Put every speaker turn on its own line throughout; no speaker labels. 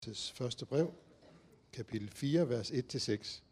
Første brev, kapitel 4, vers 1-6.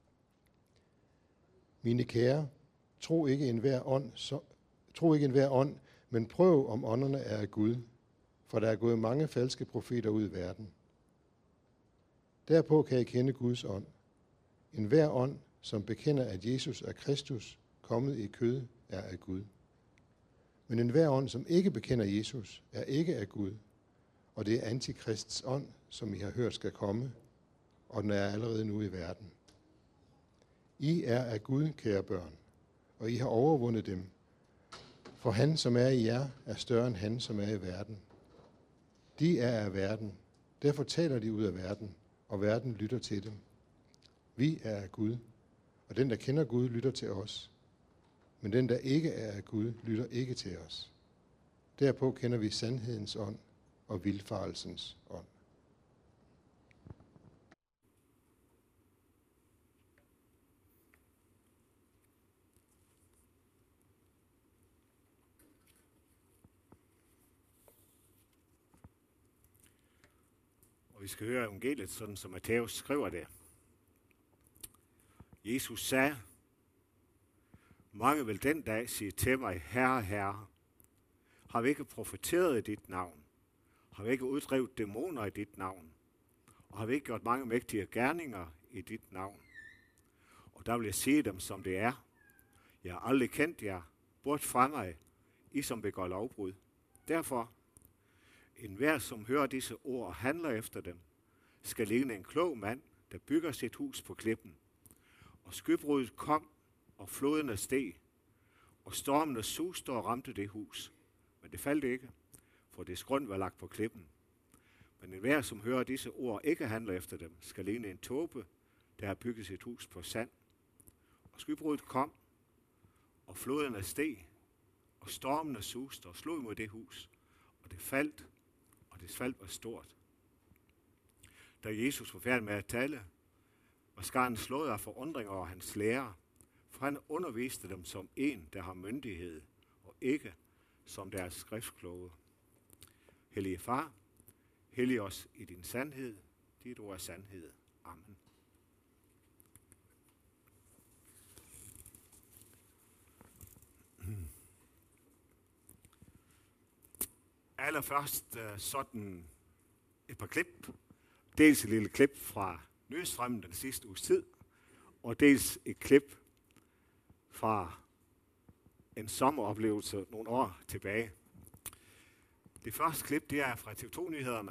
Mine kære, tro ikke enhver ånd, men prøv om ånderne er af Gud, for der er gået mange falske profeter ud i verden. Derpå kan I kende Guds ånd. Enhver ånd, som bekender, at Jesus er Kristus, kommet i kød, er af Gud. Men enhver ånd, som ikke bekender Jesus, er ikke af Gud, og det er antikrists ånd, som I har hørt skal komme, og den er allerede nu i verden. I er af Gud, kære børn, og I har overvundet dem, for han, som er i jer, er større end han, som er i verden. De er af verden, derfor taler de ud af verden, og verden lytter til dem. Vi er af Gud, og den, der kender Gud, lytter til os. Men den, der ikke er af Gud, lytter ikke til os. Derpå kender vi sandhedens ånd og vildfarelsens ånd.
Og vi skal høre evangeliet, sådan som Matthæus skriver det. Jesus sagde, mange vil den dag sige til mig, Herre, Herre, har vi ikke profeteret i dit navn? Har vi ikke uddrevet dæmoner i dit navn? Og har vi ikke gjort mange mægtige gerninger i dit navn? Og der vil jeg sige dem, som det er. Jeg har aldrig kendt jer, bort fra mig, I som begår lovbrud. Derfor, enhver som hører disse ord og handler efter dem, skal ligne en klog mand, der bygger sit hus på klippen. Og skybruddet kom, og flodene steg, og stormene suste og ramte det hus. Men det faldt ikke, for dets grund var lagt på klippen. Men enhver, som hører disse ord ikke handler efter dem, skal ligne en tåbe, der har bygget sit hus på sand. Og skybruddet kom, og flodene steg, og stormene suste og slog mod det hus. Og det faldt, og dets fald var stort. Da Jesus var færdig med at tale, var skaren slået af forundring over hans lærer, for han underviste dem som en, der har myndighed, og ikke som deres skriftkloge. Hellige Far, hellig os i din sandhed, dit ord er sandhed. Amen. Allerførst sådan et par klip. Dels et lille klip fra Nyhedsstrømmen den sidste uges tid, og dels et klip fra en sommeroplevelse nogle år tilbage. Det første klip, det er fra TV2-nyhederne.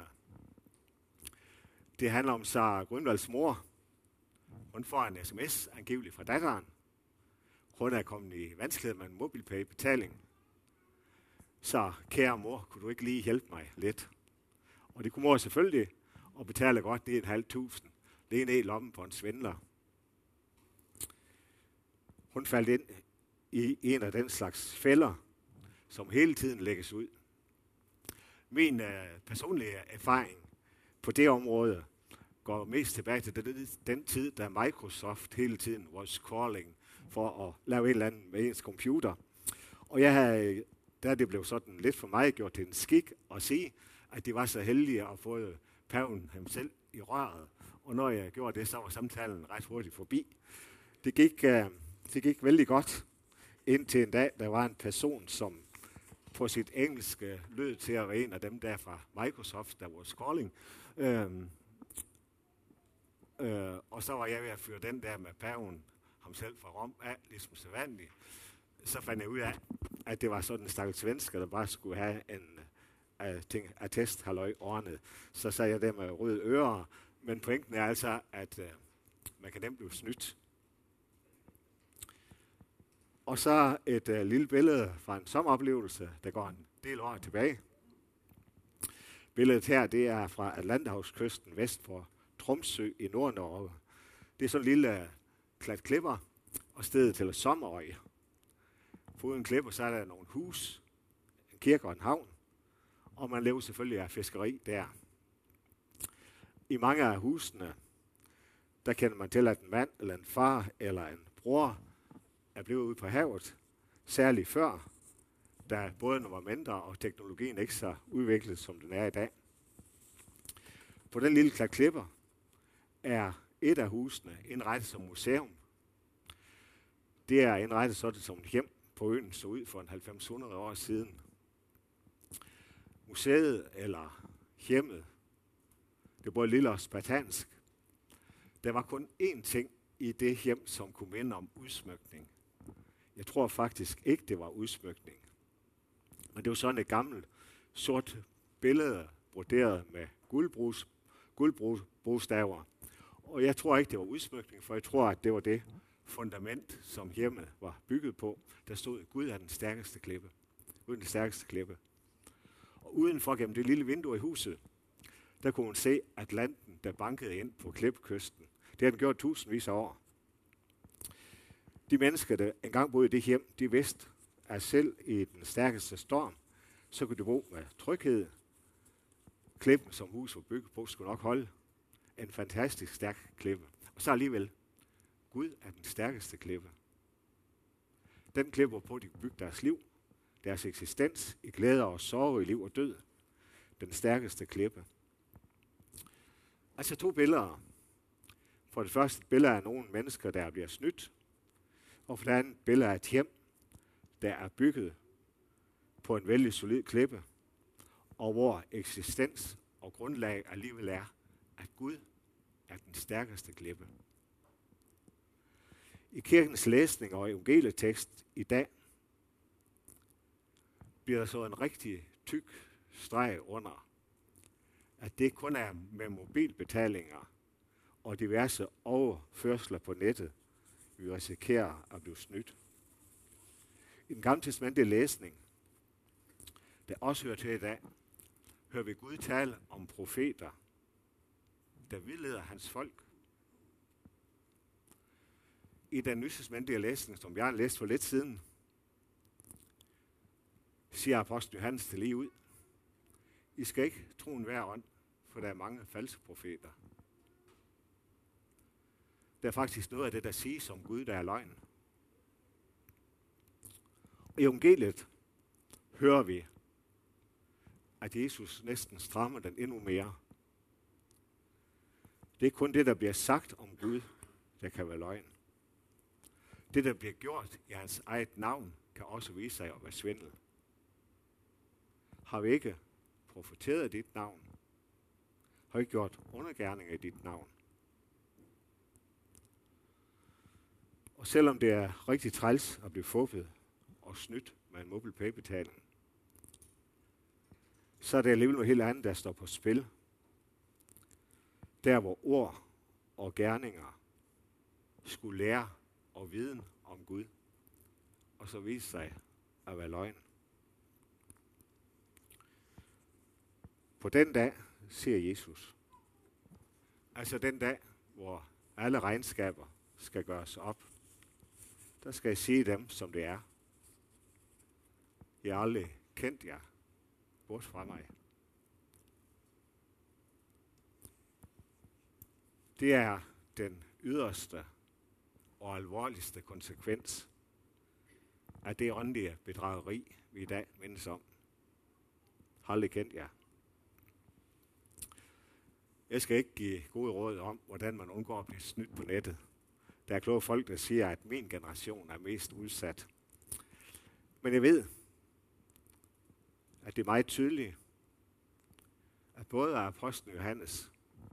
Det handler om Sara Grønvalds mor. Hun får en sms angiveligt fra datteren. Hun er kommet i vanskelighed med en MobilePay-betaling. Så kære mor, kunne du ikke lige hjælpe mig lidt? Og det kunne mor selvfølgelig, og betaler godt, det er 1.500. Det er ned i lommen på en svindler. Hun faldt ind i en af den slags fælder, som hele tiden lægges ud. Min personlige erfaring på det område går mest tilbage til den tid, da Microsoft hele tiden was calling for at lave en eller anden med ens computer. Og da det blev sådan lidt for mig gjort til en skik at sige, at de var så heldige at få paven ham selv i røret. Og når jeg gjorde det, så var samtalen ret hurtigt forbi. Det gik vældig godt, indtil en dag, der var en person, som på sit engelske lød til at være en af dem der fra Microsoft, der was calling. Og så var jeg ved at fyre den der med paven, ham selv fra Rom, af, ligesom så vanligt. Så fandt jeg ud af, at det var sådan en stakkels svensker, der bare skulle have en attest halløj ordnet. Så sagde jeg det med røde ører, men pointen er altså, at man kan nemt blive snydt. Og så et lille billede fra en sommeroplevelse, der går en del år tilbage. Billedet her, det er fra Atlanterhavskysten vest for Tromsø i Nord-Norge. Det er sådan en lille klat klipper, og stedet til Sommerøy. Foruden klipper, så er der nogle hus, en kirke og en havn, og man lever selvfølgelig af fiskeri der. I mange af husene, der kender man til, at en mand eller en far eller en bror er blevet ude på havet, særligt før, da bådene var mindre og teknologien ikke så udviklet, som den er i dag. På den lille klat klipper er et af husene indrettet som museum. Det er indrettet sådan, som et hjem på øen så ud for en 90-100 år siden. Museet eller hjemmet, det er både lille og spartansk. Der var kun én ting i det hjem, som kunne minde om udsmykning. Jeg tror faktisk ikke, det var udsmykning. Men det var sådan et gammelt sort billede, broderet med guldbogstaver. Og jeg tror ikke, det var udsmykning, for jeg tror, at det var det fundament, som hjemmet var bygget på. Der stod, Gud er den stærkeste klippe. Gud er den stærkeste klippe. Og udenfor gennem det lille vindue i huset, der kunne man se Atlanten, der bankede ind på klippekysten. Det har den gjort tusindvis af år. De mennesker, der engang boede i det hjem, de vidste, at selv i den stærkeste storm, så kunne de bo med tryghed. Klippen, som huset var bygget på, skulle nok holde. En fantastisk stærk klippe. Og så alligevel, Gud er den stærkeste klippe. Den klippe, hvorpå de kunne bygge deres liv, deres eksistens i glæder og sorg, i liv og død. Den stærkeste klippe. Altså 2 billeder. For det første billede af nogle mennesker, der bliver snydt. Og for det andet billede af et hjem, der er bygget på en vældig solid klippe. Og hvor eksistens og grundlag alligevel er, at Gud er den stærkeste klippe. I kirkens læsning og evangelietekst i dag bliver der så en rigtig tyk streg under, at det kun er med mobilbetalinger og diverse overførsler på nettet, vi risikerer at blive snydt. I den gamle testamentlige læsning, der også hører til i dag, hører vi Gud tale om profeter, der vildleder hans folk. I den nytestamentlige læsning, som jeg har læst for lidt siden, siger apostel Johannes det lige ud. I skal ikke tro enhver ånd, for der er mange falske profeter. Der er faktisk noget af det, der siges om Gud, der er løgn. I evangeliet hører vi, at Jesus næsten strammer den endnu mere. Det er kun det, der bliver sagt om Gud, der kan være løgn. Det, der bliver gjort i hans eget navn, kan også vise sig at være svindel. Har vi ikke profeteret dit navn? Har vi ikke gjort undergerninger i dit navn? Og selvom det er rigtig træls at blive fuffet og snydt med en MobilePay-betaling, så er det alligevel noget helt andet, der står på spil. Der hvor ord og gerninger skulle lære og viden om Gud, og så vise sig at være løgn. På den dag, siger Jesus, altså den dag, hvor alle regnskaber skal gøres op, der skal jeg sige dem, som det er. Jeg har aldrig kendt jer, bort fra mig. Det er den yderste og alvorligste konsekvens af det åndelige bedrageri, vi i dag mindes om. Har aldrig kendt jer. Jeg skal ikke give gode råd om, hvordan man undgår at blive snydt på nettet. Der er kloge folk, der siger, at min generation er mest udsat. Men jeg ved, at det er meget tydeligt, at både af apostlen Johannes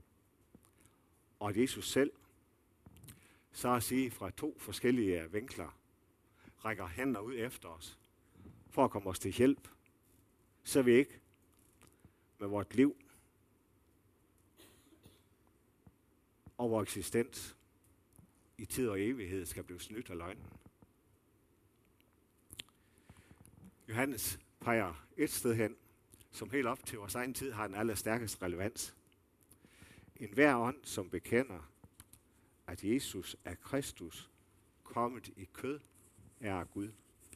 og Jesus selv, så at sige fra 2 forskellige vinkler, rækker hænder ud efter os, for at komme os til hjælp, så vi ikke med vort liv og vores eksistens i tid og evighed skal blive snydt af løgnen. Johannes peger et sted hen, som helt op til vores egen tid har den allerstærkeste relevans. En hver ånd, som bekender, at Jesus er Kristus, kommet i kød, er Gud.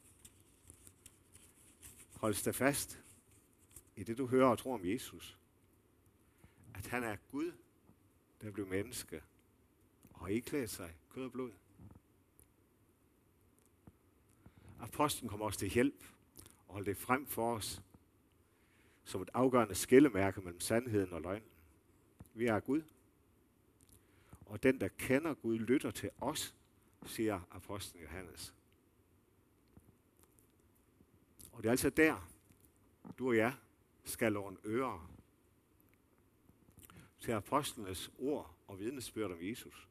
Hold dig fast i det, du hører og tror om Jesus. At han er Gud, der blev menneske og iklædt sig kød og blod. Apostlen kommer os til hjælp og holder det frem for os som et afgørende skillemærke mellem sandheden og løgnen. vi er Gud. Og den, der kender Gud, lytter til os, siger apostlen Johannes. Og det er altså der, du og jeg skal låne ører til apostlenes ord og vidnesbyrd om Jesus.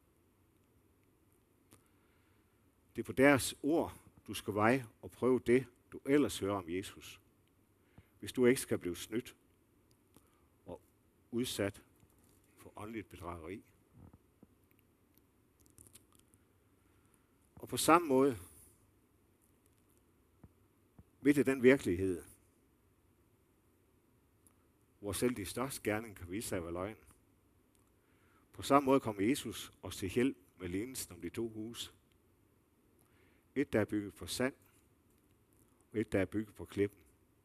Det er på deres ord, du skal veje og prøve det, du ellers hører om Jesus. Hvis du ikke skal blive snydt og udsat for åndeligt bedrageri. Og på samme måde, midt i den virkelighed, hvor selv de største gerninger kan vise sig at være løgn. På samme måde kommer Jesus os til hjælp med lignelsen om de 2 huse. Et, der er bygget på sand, og et, der er bygget på klippen.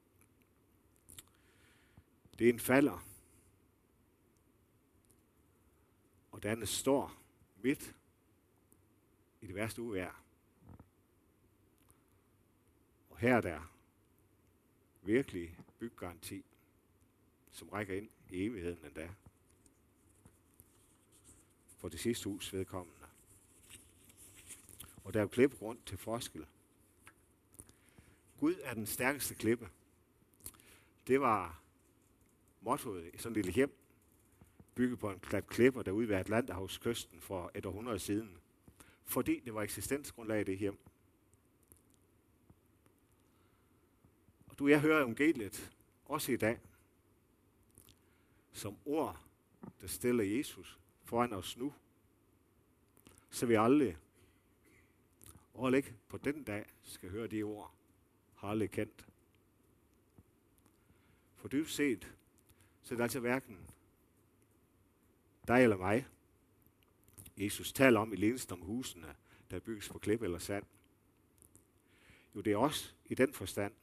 Det ene falder, og det andet står midt i det værste uvejr. Og her er der virkelig byggegaranti, som rækker ind i evigheden endda. For det sidste hus vedkommende. Og der er jo klippegrund til forskel. Gud er den stærkeste klippe. Det var mottoet i sådan et lille hjem, bygget på en klat klipper derude ved Atlanterhavskysten for et århundrede siden. Fordi det var eksistensgrundlag i det hjem. Og du og jeg hører evangeliet også i dag som ord, der stiller Jesus foran os nu, så vi aldrig og ikke på den dag skal høre de ord, har aldrig kendt. For dybest set, så er det altså hverken dig eller mig, Jesus taler om i lignelsen om husene, der bygges på klippe eller sand. Jo, det er også i den forstand,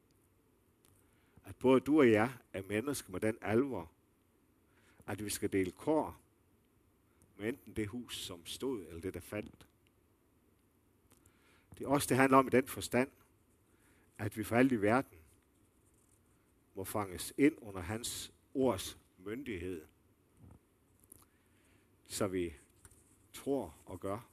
at både du og jeg er mennesker med den alvor, at vi skal dele kår med enten det hus, som stod, eller det, der faldt. Det er også det handler om i den forstand, at vi for alt i verden må fanges ind under hans ords myndighed, så vi tror og gør.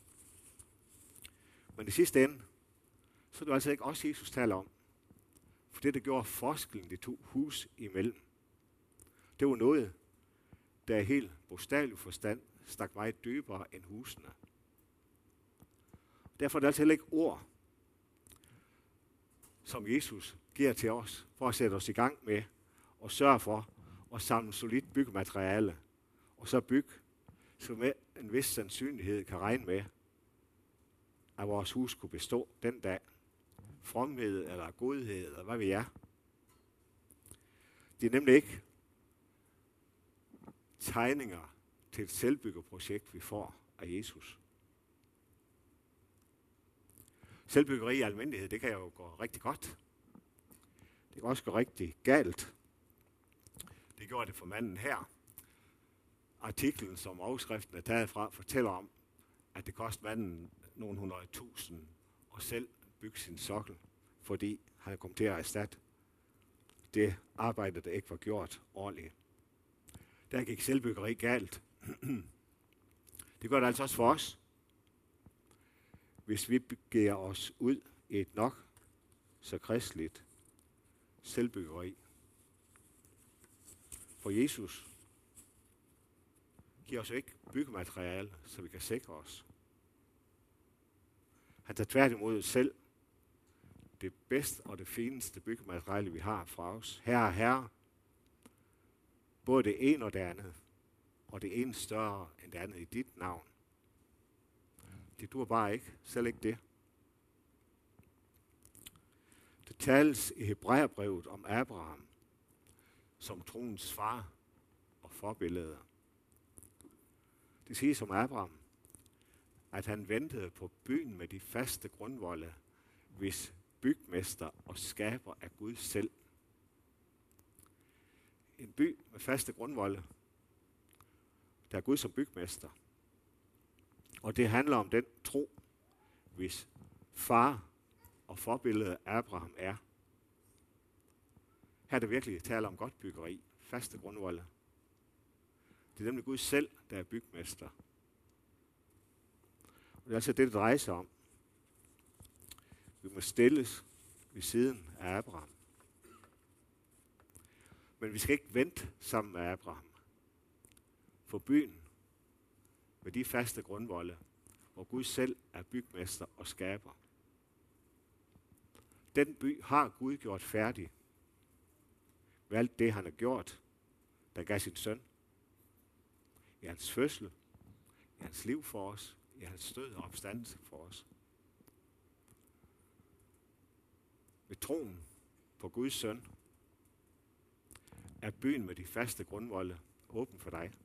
Men i sidste ende, så er det altså ikke også Jesus taler om. For det, der gjorde forskellen de 2 hus imellem, det var noget, der er helt bogstavelig forstand stak meget dybere end husene. Derfor er det altså heller ikke ord, som Jesus giver til os, for at sætte os i gang med og sørge for at samle solidt byggemateriale, og så bygge, så med en vis sandsynlighed kan regne med, at vores hus kunne bestå den dag. Fromhed eller godhed, eller hvad vi er. Det er nemlig ikke tegninger til et selvbyggerprojekt, vi får af Jesus. Selvbyggeri i almindelighed, det kan jo gå rigtig godt. Det kan også gå rigtig galt. Det gjorde det for manden her. Artiklen, som overskriften er taget fra, fortæller om, at det koster manden nogle 100.000 at selv bygge sin sokkel, fordi han kom til at erstatte det arbejde, der ikke var gjort ordentligt. Der gik selvbyggeri galt. Det gør det altså også for os, hvis vi begiver os ud i et nok så kristeligt selvbyggeri. For Jesus giver os ikke byggemateriale, så vi kan sikre os. Han tager tværtimod selv det bedste og det fineste byggemateriale, vi har fra os. Herre, både det ene og det andet, og det ene større end det andet i dit navn. Det dur bare ikke, selv ikke det. Det tales i Hebræerbrevet om Abraham som troens far og forbillede. Det siges om Abraham, at han ventede på byen med de faste grundvolde, hvis bygmester og skaber er Gud selv. En by med faste grundvolde, der er Gud som bygmester. Og det handler om den tro, hvis far og forbillede Abraham er. Her er det virkelig tale om godt byggeri, faste grundvolde. Det er nemlig Gud selv, der er bygmester. Og det er altså det, det drejer sig om. Vi må stilles ved siden af Abraham. Men vi skal ikke vente sammen med Abraham. For byen med de faste grundvolde, hvor Gud selv er bygmester og skaber. Den by har Gud gjort færdig med alt det, han har gjort, der gav sin søn. I hans fødsel, i hans liv for os, i hans død og opstandelse for os. Ved troen på Guds søn er byen med de faste grundvolde åben for dig.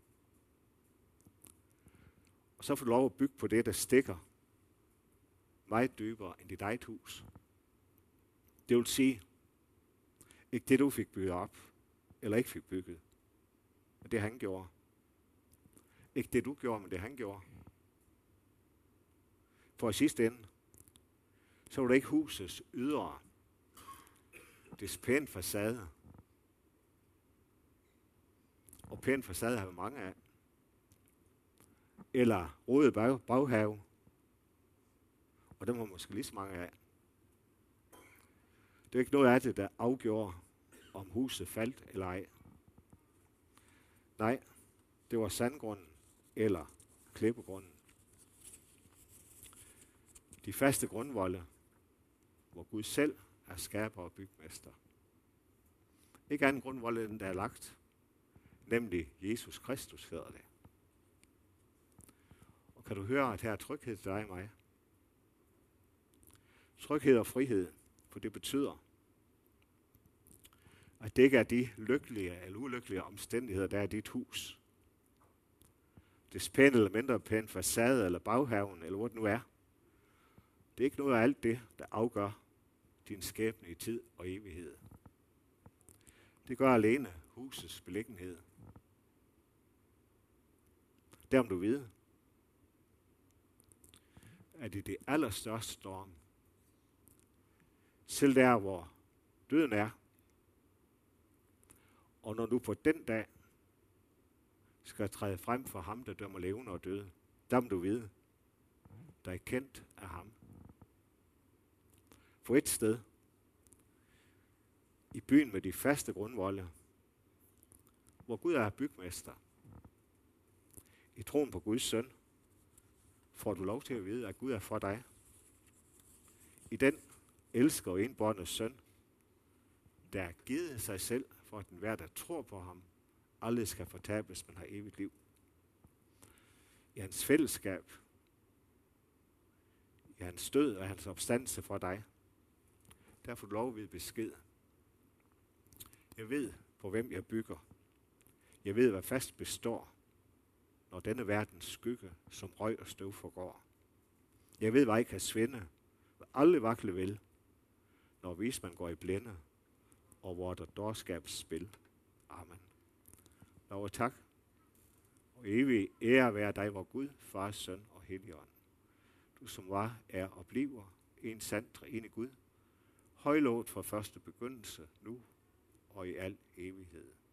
Og så får du lov at bygge på det, der stikker meget dybere end dit eget hus. Det vil sige, ikke det du fik bygget op, eller ikke fik bygget, men det han gjorde. Ikke det du gjorde, men det han gjorde. For i sidste ende, så var det ikke husets ydre, det pæne facade. Og pæne facade har vi mange af. Eller rodet baghave. Og dem har måske lige så mange af. Det er ikke noget af det, der afgjorde, om huset faldt eller ej. Nej, det var sandgrunden eller klippegrunden. De faste grundvolde, hvor Gud selv er skaber og bygmester. Ikke anden grundvolde, end der er lagt, nemlig Jesus Kristus hedder det. Og kan du høre, at her er tryghed til dig og mig? Tryghed og frihed, for det betyder, at det ikke er de lykkelige eller ulykkelige omstændigheder, der er i dit hus. Det pæne eller mindre pæne facade eller baghaven, eller hvor det nu er. Det er ikke noget af alt det, der afgør din skæbne i tid og evighed. Det gør alene husets beliggenhed. Derom du ved, at i det allerstørste storm, selv der hvor døden er, og når du på den dag skal træde frem for ham, der dømmer levende og døde, der må du vide, der er kendt af ham. For et sted, i byen med de faste grundvolde, hvor Gud er bygmester, i troen på Guds søn, får du lov til at vide, at Gud er for dig. I den elsker og indbåndede søn, der er givet sig selv, for at enhver, der tror på ham, aldrig skal fortabes, men har evigt liv. I hans fællesskab, i hans død og hans opstandelse for dig, der får du lov at vide besked. Jeg ved, på hvem jeg bygger. Jeg ved, hvad fast består, når denne verdens skygge som røg og støv forgår. Jeg ved, hvad I kan svinde, hvad aldrig vakle vil, når vismand går i blinde, og hvor der dårskabs spil. Amen. Lov og tak, og evig ære være dig, vor Gud, Far, Søn og Helligånd. Du som var, er og bliver en sand treenig Gud, højlovet fra første begyndelse, nu og i al evighed.